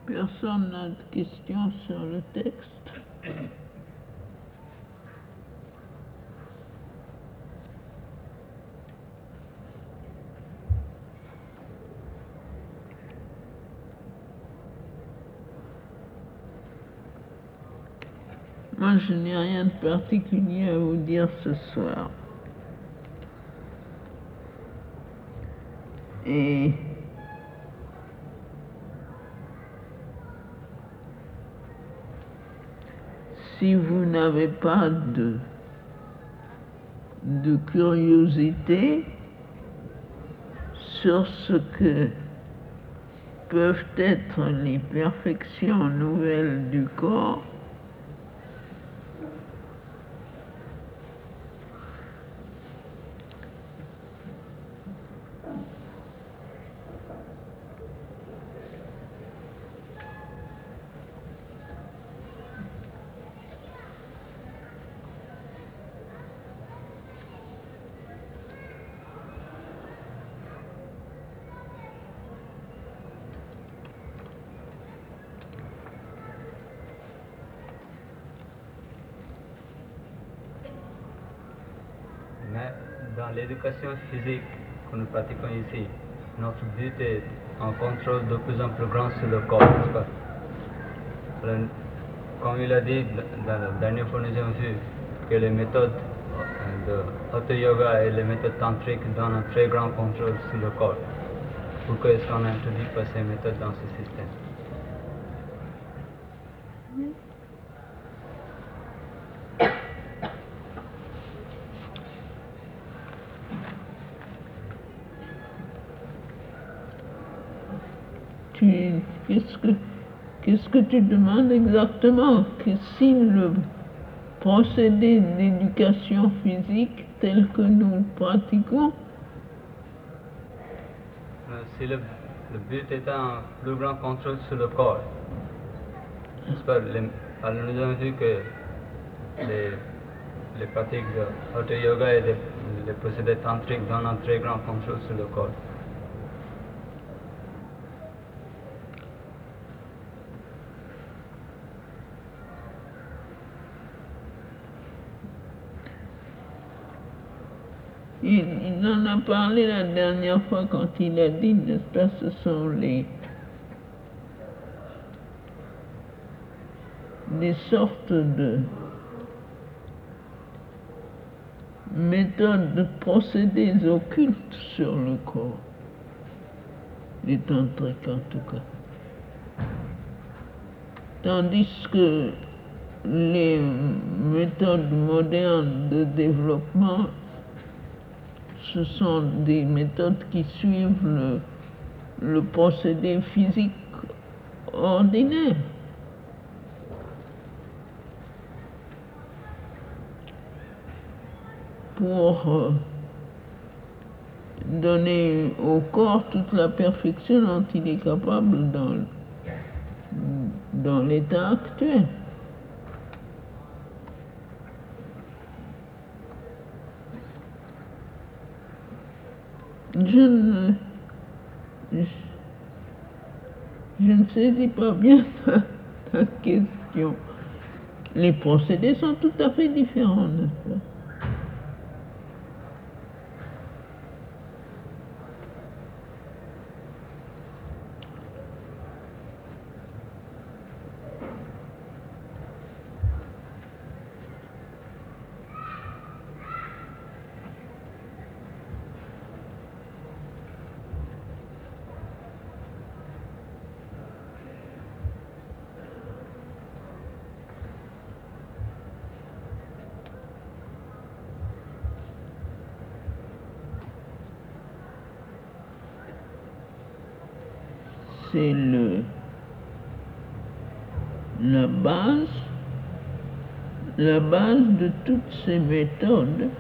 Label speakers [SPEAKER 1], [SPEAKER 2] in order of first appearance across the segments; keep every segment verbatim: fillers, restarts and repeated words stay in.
[SPEAKER 1] Personne n'a de questions sur le texte? Moi, je n'ai rien de particulier à vous dire ce soir. Et si vous n'avez pas de, de curiosité sur ce que peuvent être les perfections nouvelles du corps,
[SPEAKER 2] Mais dans l'éducation physique que nous pratiquons ici, notre but est un contrôle de plus en plus grand sur le corps, n'est-ce pas? Alors, comme il a dit, dans la dernière fois nous avons vu que les méthodes de Hatha Yoga et les méthodes tantriques donnent un très grand contrôle sur le corps. Pourquoi est-ce qu'on n'introduit pas ces méthodes dans ce système?
[SPEAKER 1] tu, qu'est-ce que, qu'est-ce que tu demandes exactement? Que si le procédé d'éducation physique tel que nous le pratiquons,
[SPEAKER 2] Euh, Si le, le but est un plus grand contrôle sur le corps, n'est-ce pas? Les- alors nous avons vu que les, les pratiques de Hatha Yoga et des- les procédés tantriques donnent un très grand contrôle sur le corps.
[SPEAKER 1] il, il en a parlé la dernière fois quand il a dit, n'est-ce pas, ce sont les des sortes de méthodes, de procédés occultes sur le corps, les tantriques en tout cas. Tandis que les méthodes modernes de développement, ce sont des méthodes qui suivent le, le procédé physique ordinaire. Pour euh, donner au corps toute la perfection dont il est capable dans, dans l'état actuel. Je ne, je, je ne saisis pas bien ta, ta question. Les procédés sont tout à fait différents, n'est-ce pas? C'est le, la base, la base de toutes ces méthodes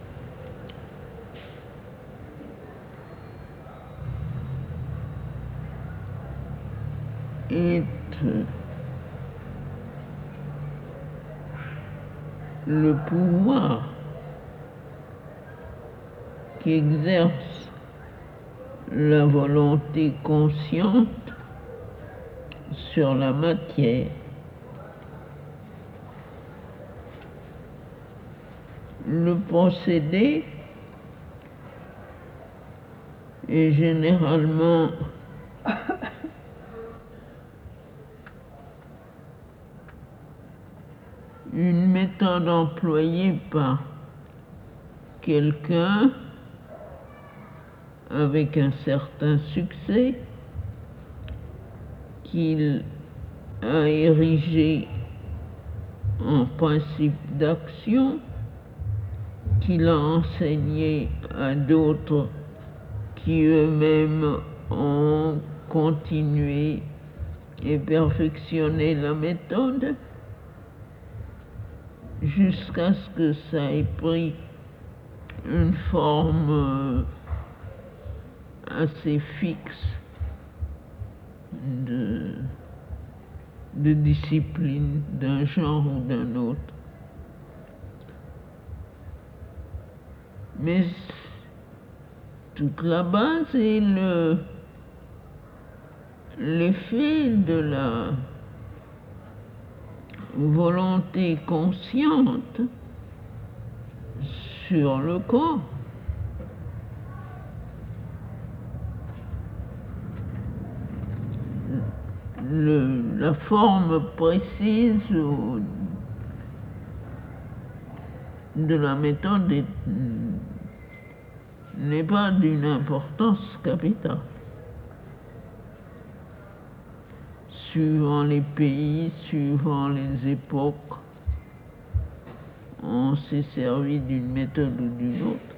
[SPEAKER 1] est le pouvoir qu'exerce la volonté consciente sur la matière. Le procédé est généralement une méthode employée par quelqu'un avec un certain succès qu'il a érigé en principe d'action, qu'il a enseigné à d'autres qui eux-mêmes ont continué et perfectionné la méthode jusqu'à ce que ça ait pris une forme assez fixe de, de discipline d'un genre ou d'un autre. Mais toute la base est le, l'effet de la volonté consciente sur le corps. Le, la forme précise de la méthode est, n'est pas d'une importance capitale. Suivant les pays, suivant les époques, on s'est servi d'une méthode ou d'une autre.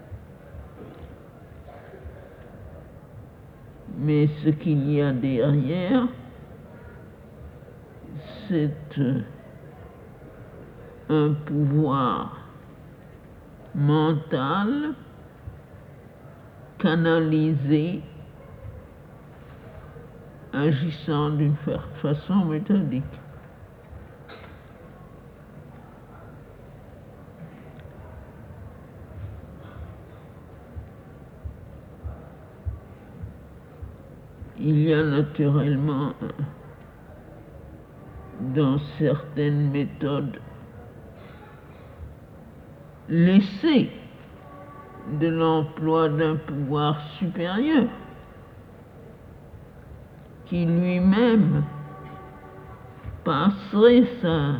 [SPEAKER 1] Mais ce qu'il y a derrière, c'est un pouvoir mental canalisé, agissant d'une façon méthodique. Il y a naturellement dans certaines méthodes l'essai de l'emploi d'un pouvoir supérieur qui lui-même passerait sa,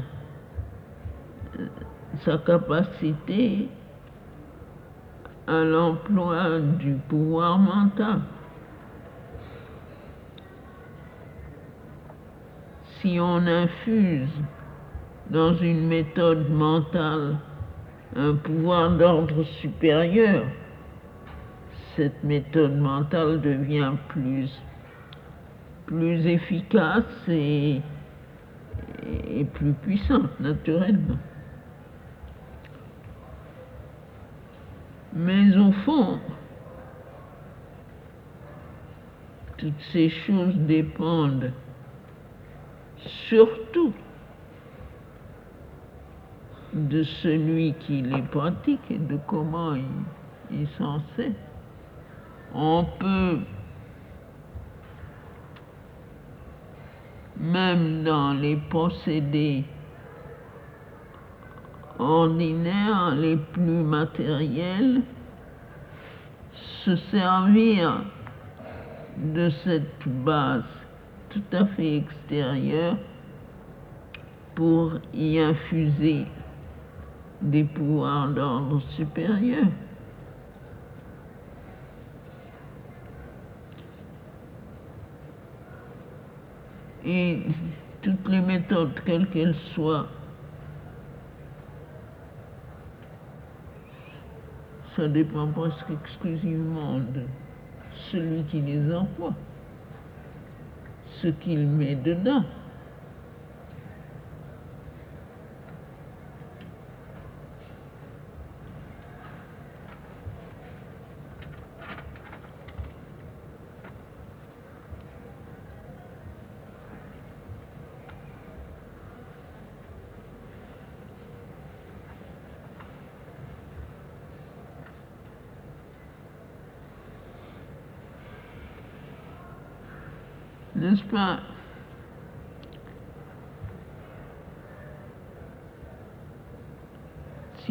[SPEAKER 1] sa capacité à l'emploi du pouvoir mental. Si on infuse dans une méthode mentale un pouvoir d'ordre supérieur, cette méthode mentale devient plus, plus efficace et, et plus puissante, naturellement. Mais au fond, toutes ces choses dépendent surtout de celui qui les pratique et de comment il, il s'en sait. On peut, même dans les procédés ordinaires les plus matériels, se servir de cette base tout à fait extérieure pour y infuser des pouvoirs d'ordre supérieur. Et toutes les méthodes, quelles qu'elles soient, ça dépend presque exclusivement de celui qui les emploie, ce qu'il met dedans. N'est-ce pas?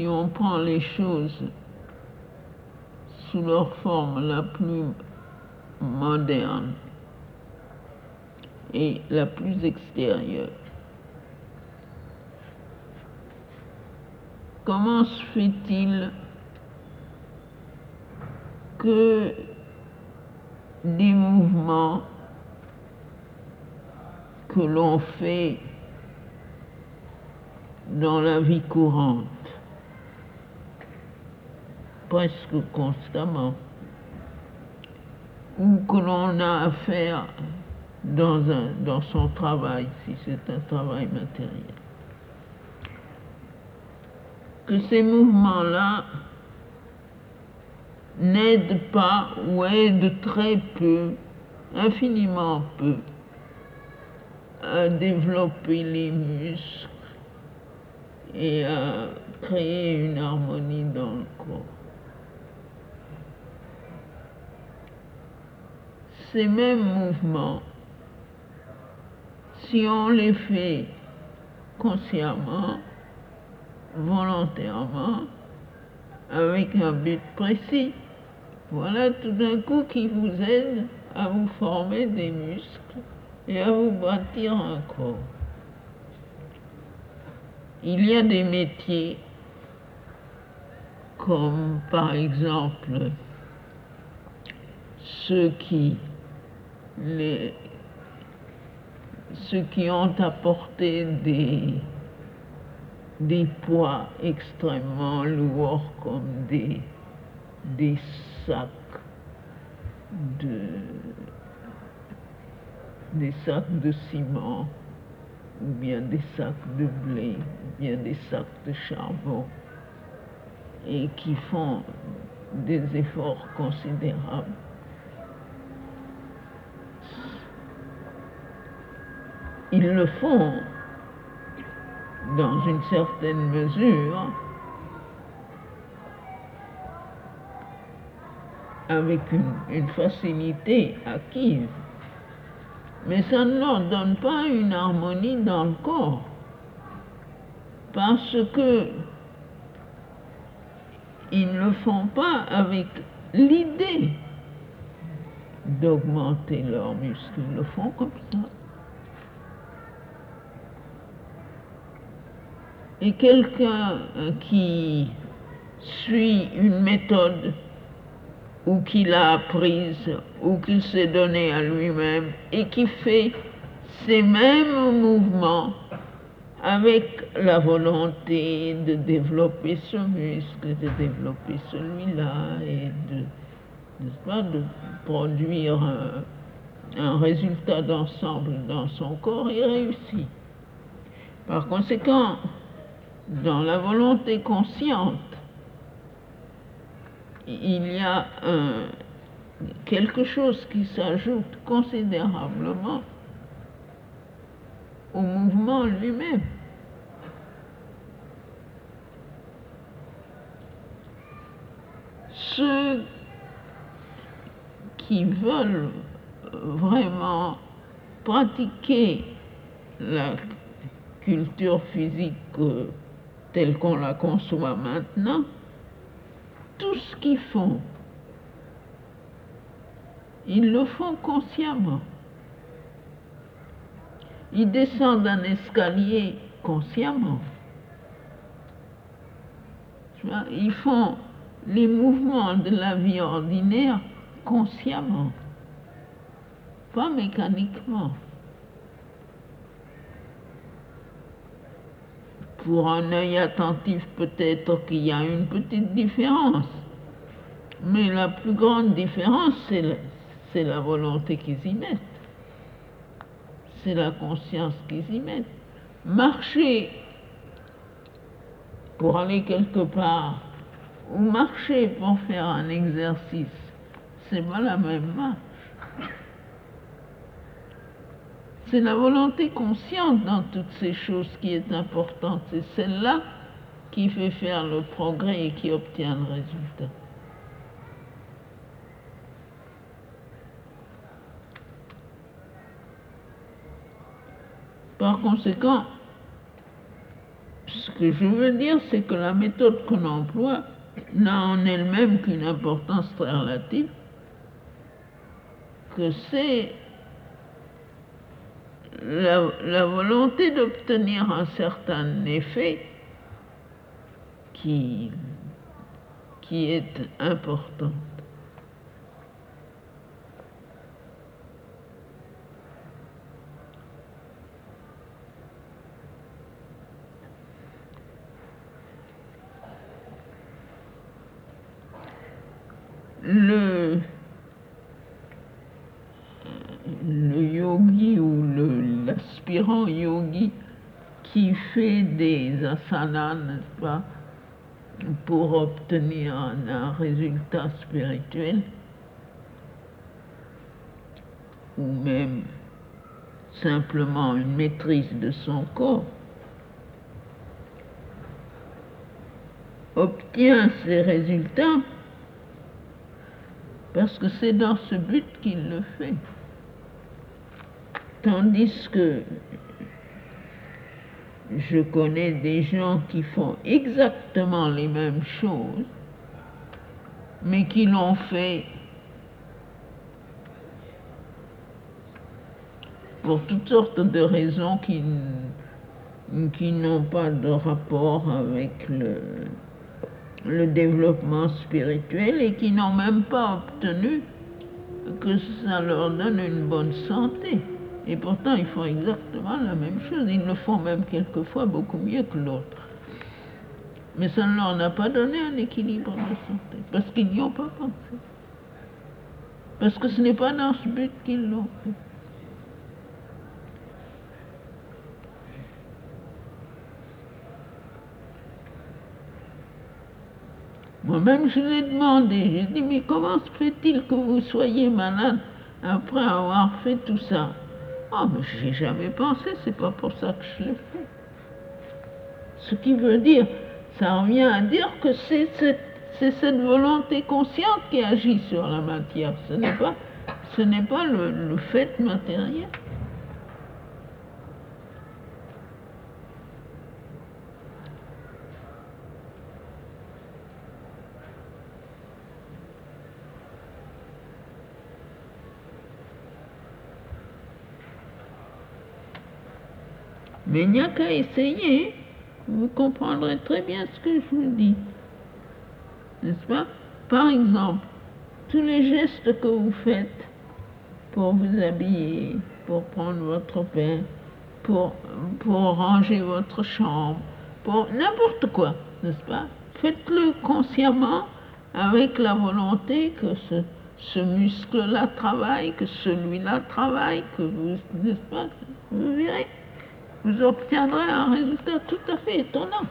[SPEAKER 1] si on prend les choses sous leur forme la plus moderne et la plus extérieure, comment se fait-il que des mouvements que l'on fait dans la vie courante, presque constamment, ou que l'on a à faire dans, un, dans son travail, si c'est un travail matériel, que ces mouvements-là n'aident pas ou aident très peu, infiniment peu, à développer les muscles et à créer une harmonie dans le corps. Ces mêmes mouvements, si on les fait consciemment, volontairement, avec un but précis, voilà tout d'un coup qui vous aide à vous former des muscles et à vous bâtir un corps. Il y a des métiers comme par exemple ceux qui, les, ceux qui ont apporté des, des poids extrêmement lourds comme des, des sacs de, des sacs de ciment, ou bien des sacs de blé, ou bien des sacs de charbon, et qui font des efforts considérables. Ils le font dans une certaine mesure avec une, une facilité acquise, mais ça ne leur donne pas une harmonie dans le corps, parce que ils ne le font pas avec l'idée d'augmenter leurs muscles, ils le font comme ça. Et quelqu'un qui suit une méthode ou qui l'a apprise ou qu'il s'est donné à lui-même et qui fait ces mêmes mouvements avec la volonté de développer ce muscle, de développer celui-là et de, n'est-ce pas, de produire un, un résultat d'ensemble dans son corps, il réussit. Par conséquent, dans la volonté consciente, il y a un, quelque chose qui s'ajoute considérablement au mouvement lui-même. Ceux qui veulent vraiment pratiquer la culture physique euh, telle qu'on la conçoit maintenant, tout ce qu'ils font, ils le font consciemment. Ils descendent un escalier consciemment. Ils font les mouvements de la vie ordinaire consciemment, pas mécaniquement. Pour un œil attentif, peut-être qu'il y a une petite différence, mais la plus grande différence, c'est la, c'est la volonté qu'ils y mettent. C'est la conscience qu'ils y mettent. Marcher pour aller quelque part, ou marcher pour faire un exercice, c'est pas la même marche. C'est la volonté consciente dans toutes ces choses qui est importante. C'est celle-là qui fait faire le progrès et qui obtient le résultat. Par conséquent, ce Ce que je veux dire, c'est que la méthode qu'on emploie n'a en elle-même qu'une importance très relative, que c'est la, la volonté d'obtenir un certain effet qui, qui est importante. Le, le yogi ou le- l'aspirant yogi qui fait des asanas, n'est-ce pas, pour obtenir un, un résultat spirituel, ou même simplement une maîtrise de son corps, obtient ces résultats parce que c'est dans ce but qu'il le fait. Tandis que je connais des gens qui font exactement les mêmes choses, mais qui l'ont fait pour toutes sortes de raisons qui, qui n'ont pas de rapport avec le, le développement spirituel et qui n'ont même pas obtenu que ça leur donne une bonne santé. Et pourtant, ils font exactement la même chose. Ils le font même quelquefois beaucoup mieux que l'autre. Mais ça ne leur a pas donné un équilibre de santé, parce qu'ils n'y ont pas pensé. Parce que ce n'est pas dans ce but qu'ils l'ont fait. Moi-même, je l'ai demandé. J'ai dit, mais comment se fait-il que vous soyez malade après avoir fait tout ça? Ah, mais j'y ai jamais pensé, c'est pas pour ça que je l'ai fait. Ce qui veut dire, ça revient à dire que c'est cette, c'est cette volonté consciente qui agit sur la matière. Ce n'est pas, ce n'est pas le, le fait matériel. Mais il n'y a qu'à essayer, vous comprendrez très bien ce que je vous dis. N'est-ce pas? Par exemple, tous les gestes que vous faites pour vous habiller, pour prendre votre bain, pour, pour ranger votre chambre, pour n'importe quoi, n'est-ce pas? Faites-le consciemment avec la volonté que ce, ce muscle-là travaille, que celui-là travaille, que vous, n'est-ce pas? Vous verrez. Vous obtiendrez un résultat tout à fait étonnant.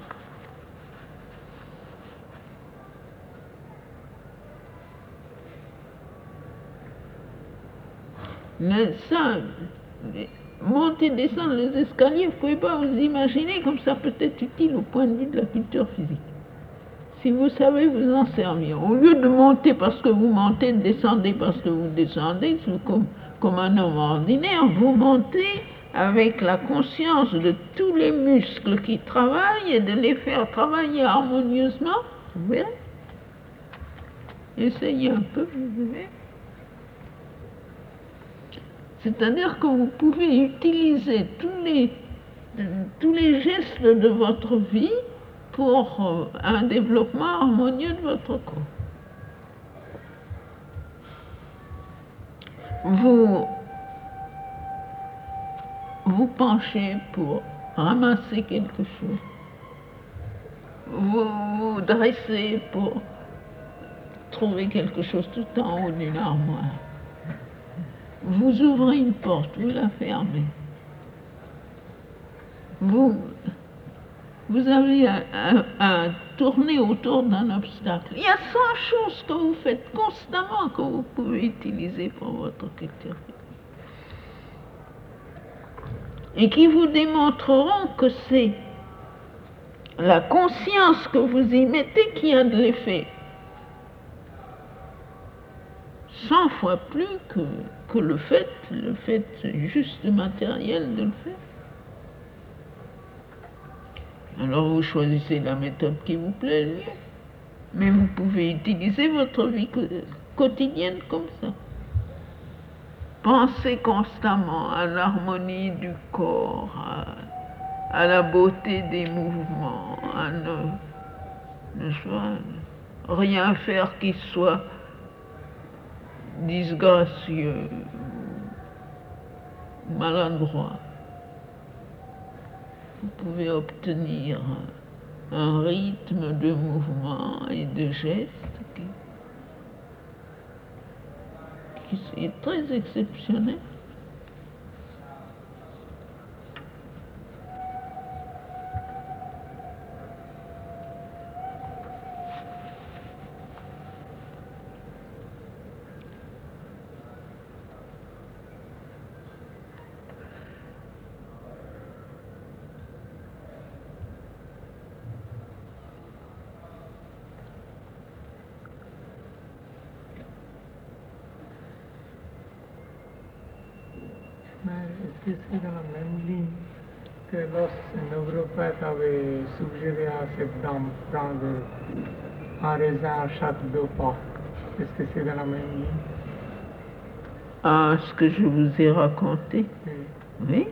[SPEAKER 1] Mais ça, monter, descendre les escaliers, vous ne pouvez pas vous imaginer comme ça peut être utile au point de vue de la culture physique. Si vous savez vous en servir, au lieu de monter parce que vous montez, de descendre parce que vous descendez, comme, comme un homme ordinaire, vous montez avec la conscience de tous les muscles qui travaillent et de les faire travailler harmonieusement, vous verrez. Essayez un peu, vous verrez. C'est-à-dire que vous pouvez utiliser tous les, tous les gestes de votre vie pour un développement harmonieux de votre corps. Vous vous penchez pour ramasser quelque chose. Vous vous dressez pour trouver quelque chose tout en haut d'une armoire. Vous ouvrez une porte, vous la fermez. Vous, vous avez à, à, à tourner autour d'un obstacle. Il y a cent choses que vous faites constamment que vous pouvez utiliser pour votre culture. Et qui vous démontreront que c'est la conscience que vous y mettez qui a de l'effet. Cent fois plus que, que le fait, le fait juste matériel de le faire. Alors vous choisissez la méthode qui vous plaît, mais vous pouvez utiliser votre vie quotidienne comme ça. Pensez constamment à l'harmonie du corps, à, à la beauté des mouvements, à ne, ne soit, rien faire qui soit disgracieux, maladroit. Vous pouvez obtenir un rythme de mouvement et de gestes qui, qui est très exceptionnel.
[SPEAKER 3] Mais est-ce que dans la même ligne que lorsque neuropathes avaient suggéré à cette dame de prendre un raisin à chaque deux pas, est-ce que c'est dans la même ligne?
[SPEAKER 1] Ah, ce que je vous ai raconté?
[SPEAKER 3] Oui.
[SPEAKER 1] Oui.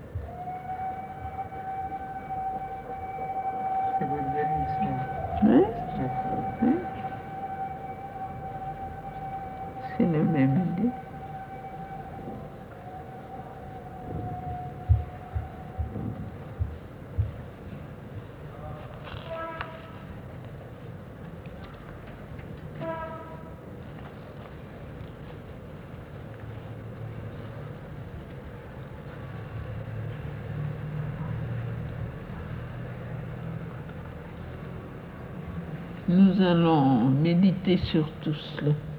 [SPEAKER 3] C'est votre guérison.
[SPEAKER 1] Oui.
[SPEAKER 3] Oui.
[SPEAKER 1] Oui. C'est la même idée. Nous allons méditer sur tout cela.